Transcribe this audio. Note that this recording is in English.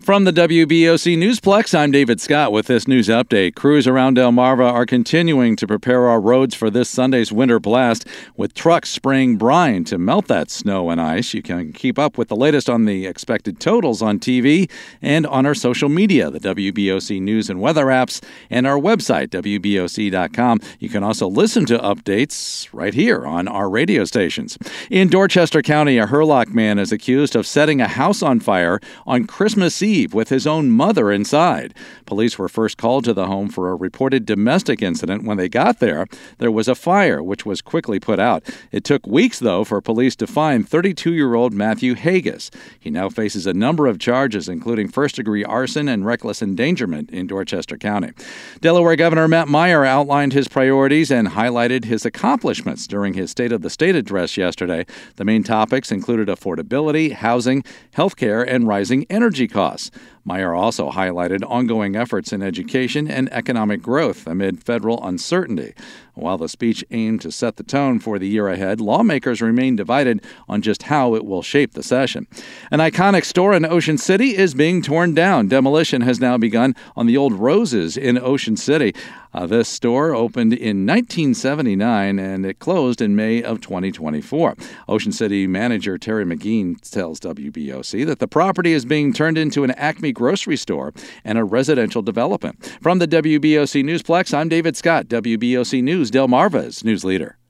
From the WBOC Newsplex, I'm David Scott with this news update. Crews around Delmarva are continuing to prepare our roads for this Sunday's winter blast with trucks spraying brine to melt that snow and ice. You can keep up with the latest on the expected totals on TV and on our social media, the WBOC News and Weather apps, and our website, WBOC.com. You can also listen to updates right here on our radio stations. In Dorchester County, a Hurlock man is accused of setting a house on fire on Christmas Eve with his own mother inside. Police were first called to the home for a reported domestic incident. When they got there, there was a fire, which was quickly put out. It took weeks, though, for police to find 32-year-old Matthew Haggis. He now faces a number of charges, including first-degree arson and reckless endangerment in Dorchester County. Delaware Governor Matt Meyer outlined his priorities and highlighted his accomplishments during his State of the State address yesterday. The main topics included affordability, housing, health care, and rising energy costs. Meyer also highlighted ongoing efforts in education and economic growth amid federal uncertainty. While the speech aimed to set the tone for the year ahead, lawmakers remain divided on just how it will shape the session. An iconic store in Ocean City is being torn down. Demolition has now begun on the old Roses in Ocean City. This store opened in 1979 and it closed in May of 2024. Ocean City manager Terry McGee tells WBOC that the property is being turned into an Acme grocery store and a residential development. From the WBOC Newsplex, I'm David Scott, WBOC News, Delmarva's news leader.